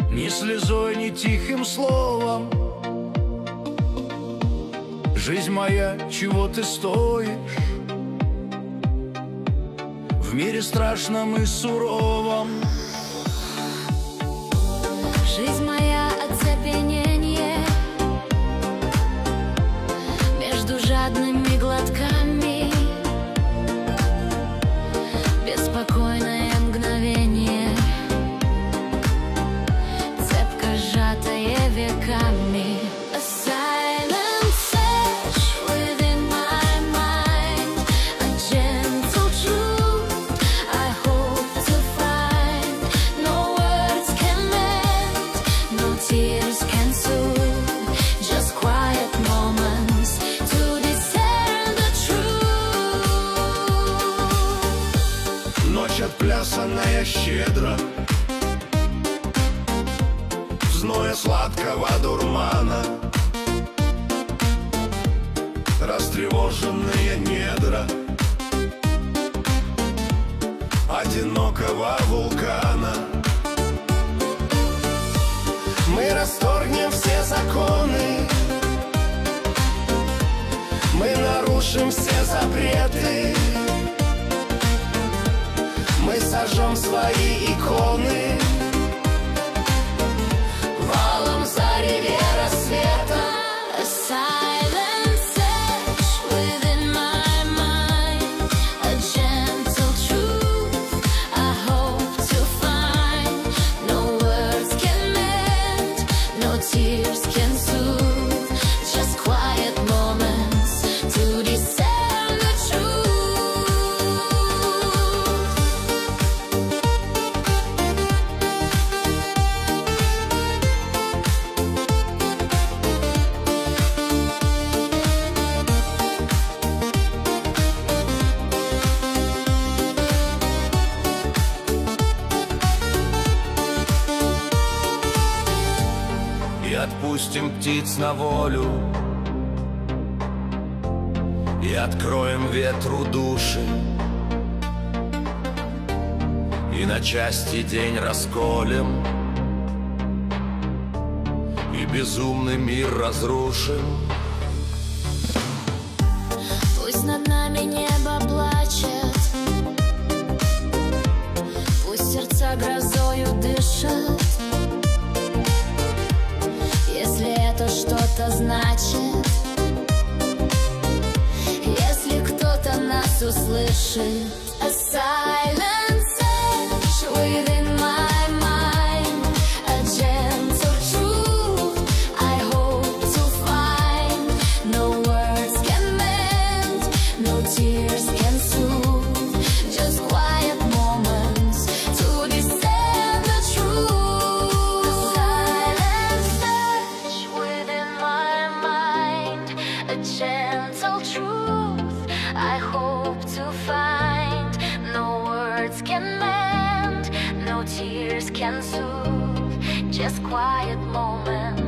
Ни слезой, ни тихим словом. Жизнь моя, чего ты стоишь в мире страшном и суровом? Жизнь моя — оцепенение между жадными глотками, беспокойное мгновение, цепко сжатое веками. Ночь отплясанная щедро, в зное сладкого дурмана, растревоженные недра одинокого вулкана. Мы расторгнем все законы, мы нарушим все запреты, мы сожжем свои иконы валом зареви рассвета. И отпустим птиц на волю, и откроем ветру души, и на части день расколем, и безумный мир разрушим. Пусть над нами небо плачет, пусть сердца грозою дышат. Если это что-то значит, если кто-то нас услышит. A silent search within my mind, a gentle truth I hope to find. No words can mend, no tears can soothe, just quiet moments to discern the truth. A silent search within my mind, a gentle truth I hope to find. No words can mend, no tears can soothe, just quiet moments